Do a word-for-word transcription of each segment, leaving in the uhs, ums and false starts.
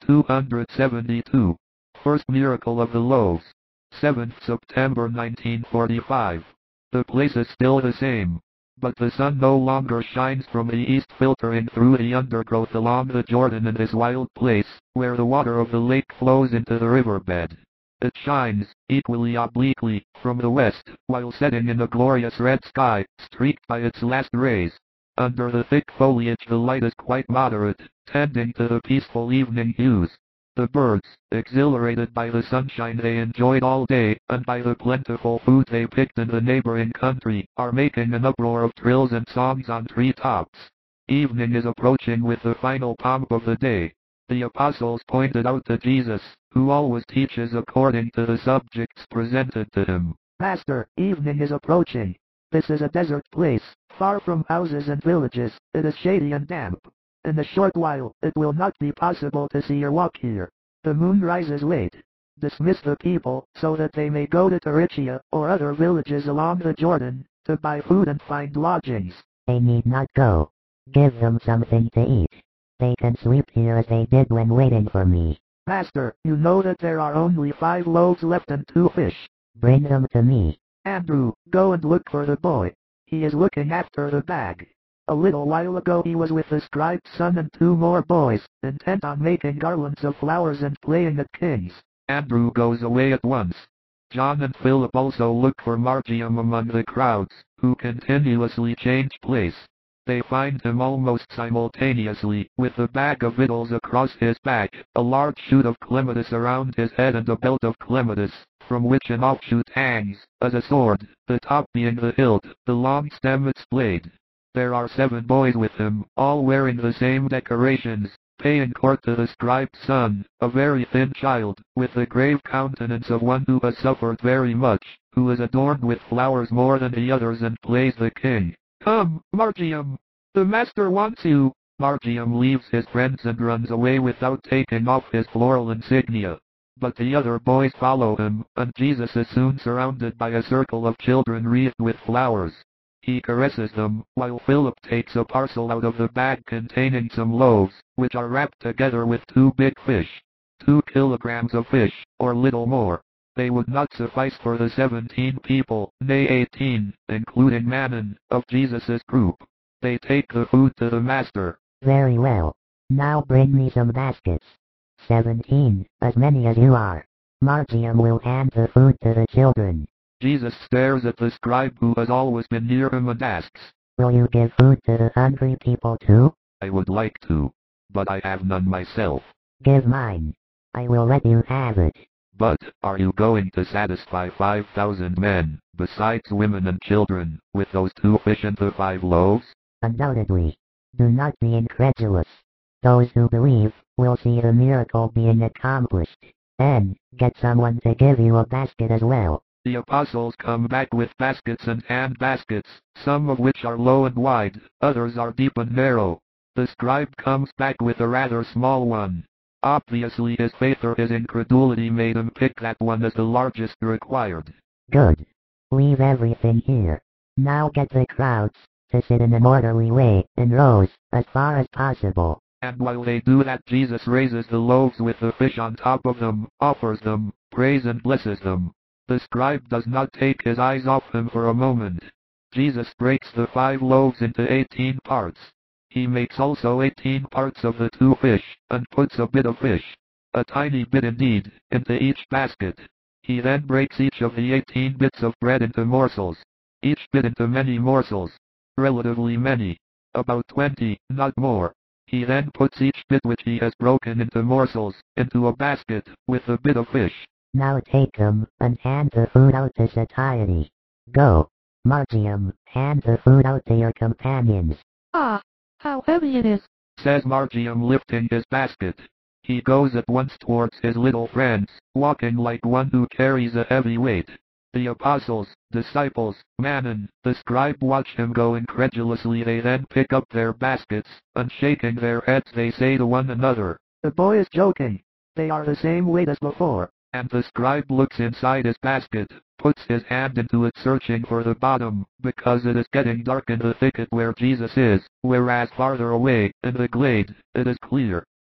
two hundred seventy-two. First miracle of the loaves. seventh September nineteen forty-five. The place is still the same, but the sun no longer shines from the east, filtering through the undergrowth along the Jordan in this wild place, where the water of the lake flows into the riverbed. It shines, equally obliquely, from the west, while setting in a glorious red sky, streaked by its last rays. Under the thick foliage the light is quite moderate, tending to the peaceful evening hues. The birds, exhilarated by the sunshine they enjoyed all day, and by the plentiful food they picked in the neighboring country, are making an uproar of trills and songs on tree tops. Evening is approaching with the final pomp of the day. The apostles pointed out to Jesus, who always teaches according to the subjects presented to him. Master, evening is approaching. This is a desert place, far from houses and villages. It is shady and damp. In a short while, it will not be possible to see or walk here. The moon rises late. Dismiss the people, so that they may go to Tarichia, or other villages along the Jordan, to buy food and find lodgings. They need not go. Give them something to eat. They can sleep here as they did when waiting for me. Master, you know that there are only five loaves left and two fish. Bring them to me. Andrew, go and look for the boy. He is looking after the bag. A little while ago he was with the scribe's son and two more boys, intent on making garlands of flowers and playing at kings. Andrew goes away at once. John and Philip also look for Margium among the crowds, who continuously change place. They find him almost simultaneously, with a bag of victuals across his back, a large shoot of clematis around his head and a belt of clematis, from which an offshoot hangs, as a sword, the top being the hilt, the long stem its blade. There are seven boys with him, all wearing the same decorations, paying court to the scribe's son, a very thin child, with the grave countenance of one who has suffered very much, who is adorned with flowers more than the others and plays the king. Come, Margium! The master wants you! Margium leaves his friends and runs away without taking off his floral insignia. But the other boys follow him, and Jesus is soon surrounded by a circle of children wreathed with flowers. He caresses them, while Philip takes a parcel out of the bag containing some loaves, which are wrapped together with two big fish. Two kilograms of fish, or little more. They would not suffice for the seventeen people, nay eighteen, including Mammon, of Jesus' group. They take the food to the master. Very well. Now bring me some baskets. Seventeen, as many as you are. Margium will hand the food to the children. Jesus stares at the scribe who has always been near him and asks, Will you give food to the hungry people too? I would like to, but I have none myself. Give mine. I will let you have it. But, are you going to satisfy five thousand men, besides women and children, with those two fish and the five loaves? Undoubtedly. Do not be incredulous. Those who believe, will see the miracle being accomplished. And, get someone to give you a basket as well. The apostles come back with baskets and hand baskets, some of which are low and wide, others are deep and narrow. The scribe comes back with a rather small one. Obviously his faith or his incredulity made him pick that one as the largest required. Good. Leave everything here. Now get the crowds, to sit in an orderly way, in rows, as far as possible. And while they do that, Jesus raises the loaves with the fish on top of them, offers them, prays and blesses them. The scribe does not take his eyes off him for a moment. Jesus breaks the five loaves into eighteen parts. He makes also eighteen parts of the two fish, and puts a bit of fish, a tiny bit indeed, into each basket. He then breaks each of the eighteen bits of bread into morsels, each bit into many morsels, relatively many, about twenty, not more. He then puts each bit which he has broken into morsels, into a basket, with a bit of fish. Now take them, and hand the food out to satiety. Go. Margium, hand the food out to your companions. Ah, how heavy it is, says Margium, lifting his basket. He goes at once towards his little friends, walking like one who carries a heavy weight. The apostles, disciples, Mammon, the scribe watch him go incredulously. They then pick up their baskets, and shaking their heads they say to one another, The boy is joking. They are the same weight as before. And the scribe looks inside his basket, puts his hand into it searching for the bottom, because it is getting dark in the thicket where Jesus is, whereas farther away, in the glade, it is clear.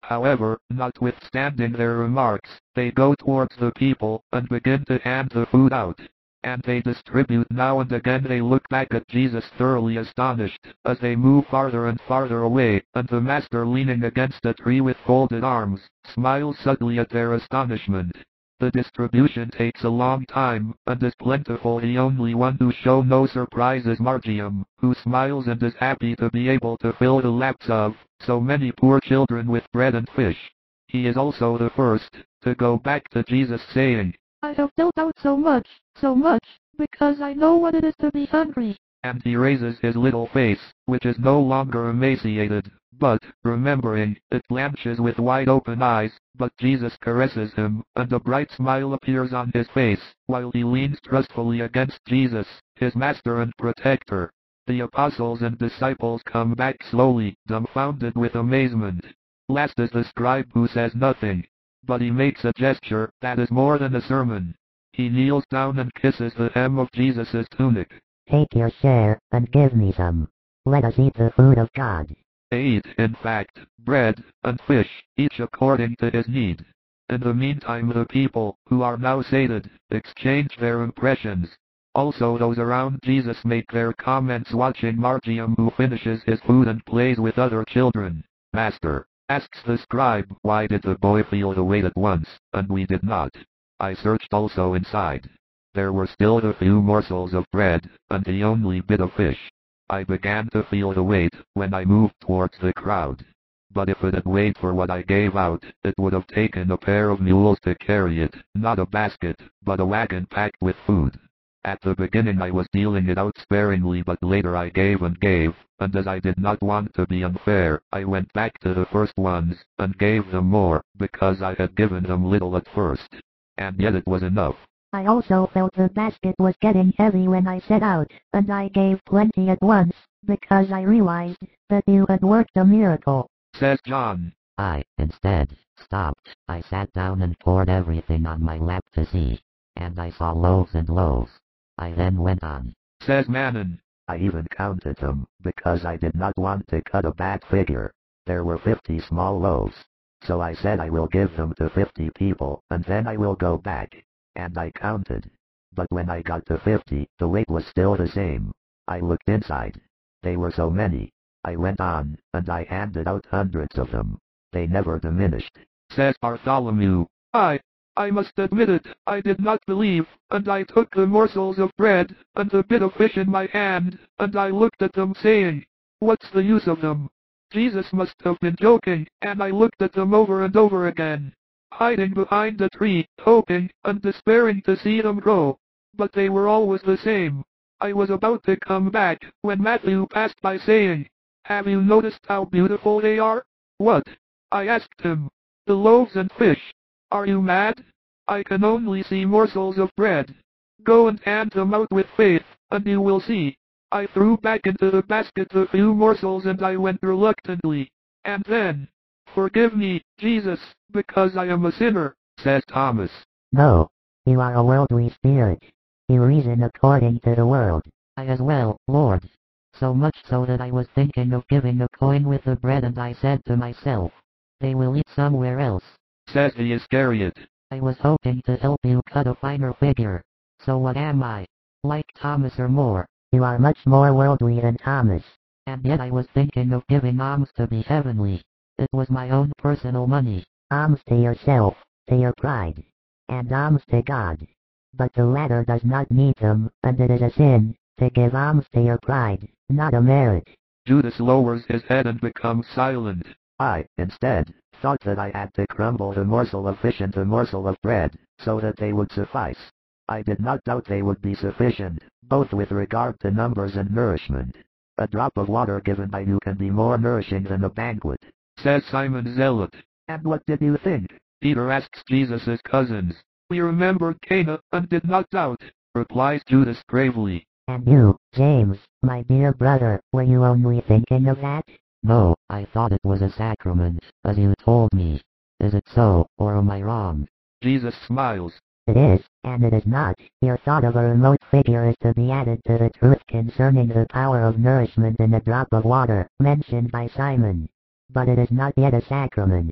However, notwithstanding their remarks, they go towards the people, and begin to hand the food out. And they distribute. Now and again they look back at Jesus thoroughly astonished, as they move farther and farther away, and the master, leaning against a tree with folded arms, smiles subtly at their astonishment. The distribution takes a long time, and is plentiful. The only one who shows no surprise is Margium, who smiles and is happy to be able to fill the laps of so many poor children with bread and fish. He is also the first to go back to Jesus, saying, I have dealt out so much, so much, because I know what it is to be hungry. And he raises his little face, which is no longer emaciated, but, remembering, it blanches with wide open eyes, but Jesus caresses him, and a bright smile appears on his face, while he leans trustfully against Jesus, his master and protector. The apostles and disciples come back slowly, dumbfounded with amazement. Last is the scribe, who says nothing, but he makes a gesture that is more than a sermon. He kneels down and kisses the hem of Jesus' tunic. Take your share, and give me some. Let us eat the food of God. They eat, in fact, bread and fish, each according to his need. In the meantime the people, who are now sated, exchange their impressions. Also those around Jesus make their comments, watching Margium, who finishes his food and plays with other children. Master, asks the scribe, why did the boy feel the weight at once, and we did not? I searched also inside. There were still the few morsels of bread, and the only bit of fish. I began to feel the weight when I moved towards the crowd. But if it had weighed for what I gave out, it would have taken a pair of mules to carry it, not a basket, but a wagon packed with food. At the beginning I was dealing it out sparingly, but later I gave and gave, and as I did not want to be unfair, I went back to the first ones, and gave them more, because I had given them little at first. And yet it was enough. I also felt the basket was getting heavy when I set out, and I gave plenty at once, because I realized that you had worked a miracle, says John. I, instead, stopped. I sat down and poured everything on my lap to see, and I saw loaves and loaves. I then went on, says Manon. I even counted them, because I did not want to cut a bad figure. There were fifty small loaves. So I said I will give them to fifty people, and then I will go back. And I counted. But when I got to fifty, the weight was still the same. I looked inside. They were so many. I went on, and I handed out hundreds of them. They never diminished, says Bartholomew. I, I must admit it, I did not believe, and I took the morsels of bread, and the bit of fish in my hand, and I looked at them, saying, what's the use of them? Jesus must have been joking, and I looked at them over and over again, hiding behind a tree, hoping and despairing to see them grow. But they were always the same. I was about to come back, when Matthew passed by, saying, have you noticed how beautiful they are? What? I asked him. The loaves and fish. Are you mad? I can only see morsels of bread. Go and hand them out with faith, and you will see. I threw back into the basket the few morsels, and I went reluctantly. And then, forgive me, Jesus, because I am a sinner, says Thomas. No. You are a worldly spirit. You reason according to the world. I as well, Lord. So much so that I was thinking of giving a coin with the bread, and I said to myself, they will eat somewhere else, says the Iscariot. I was hoping to help you cut a finer figure. So what am I? Like Thomas or more? You are much more worldly than Thomas. And yet I was thinking of giving alms to be heavenly. It was my own personal money. Alms to yourself, to your pride, and alms to God. But the latter does not need them, and it is a sin to give alms to your pride, not a merit. Judas lowers his head and becomes silent. I, instead, thought that I had to crumble the morsel of fish into morsel of bread, so that they would suffice. I did not doubt they would be sufficient, both with regard to numbers and nourishment. A drop of water given by you can be more nourishing than a banquet, says Simon Zealot. And what did you think? Peter asks Jesus' cousins. We remembered Cana, and did not doubt, replies Judas gravely. And you, James, my dear brother, were you only thinking of that? No, I thought it was a sacrament, as you told me. Is it so, or am I wrong? Jesus smiles. It is, and it is not. Your thought of a remote figure is to be added to the truth concerning the power of nourishment in a drop of water, mentioned by Simon. But it is not yet a sacrament.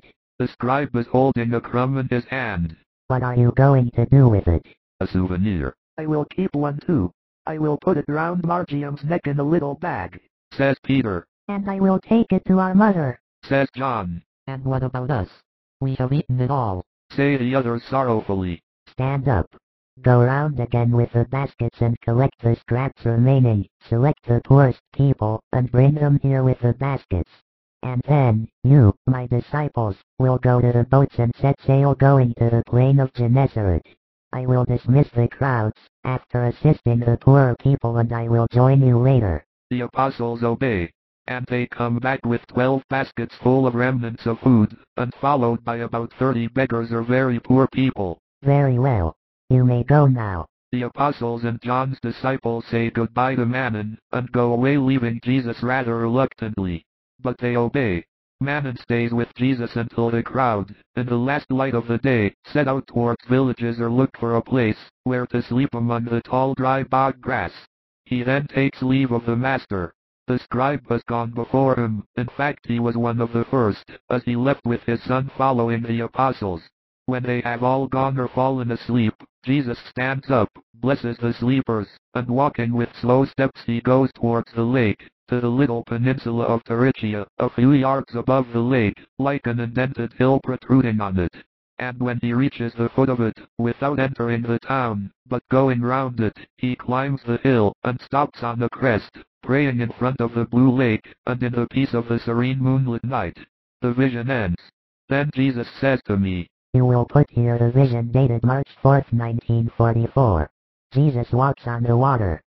The scribe is holding a crumb in his hand. What are you going to do with it? A souvenir, I will keep one too. I will put it round Margium's neck in a little bag. says Peter. And I will take it to our mother. Says John. And what about us? We have eaten it all. Say the others sorrowfully. Stand up. Go round again with the baskets and collect the scraps remaining. Select the poorest people, and bring them here with the baskets. And then, you, my disciples, will go to the boats and set sail going to the plain of Gennesaret. I will dismiss the crowds, after assisting the poorer people, and I will join you later. The apostles obey, and they come back with twelve baskets full of remnants of food, and followed by about thirty beggars or very poor people. Very well. You may go now. The apostles and John's disciples say goodbye to Mammon, and go away, leaving Jesus rather reluctantly. But they obey. Mammon stays with Jesus until the crowd, in the last light of the day, set out towards villages or look for a place where to sleep among the tall dry bog grass. He then takes leave of the master. The scribe has gone before him. In fact, he was one of the first, as he left with his son following the apostles. When they have all gone or fallen asleep, Jesus stands up, blesses the sleepers, and walking with slow steps he goes towards the lake, to the little peninsula of Tarichea, a few yards above the lake, like an indented hill protruding on it. And when he reaches the foot of it, without entering the town, but going round it, he climbs the hill, and stops on the crest, praying in front of the blue lake, and in the peace of the serene moonlit night. The vision ends. Then Jesus says to me, You will put here the vision dated March fourth nineteen forty-four. Jesus walks on the water.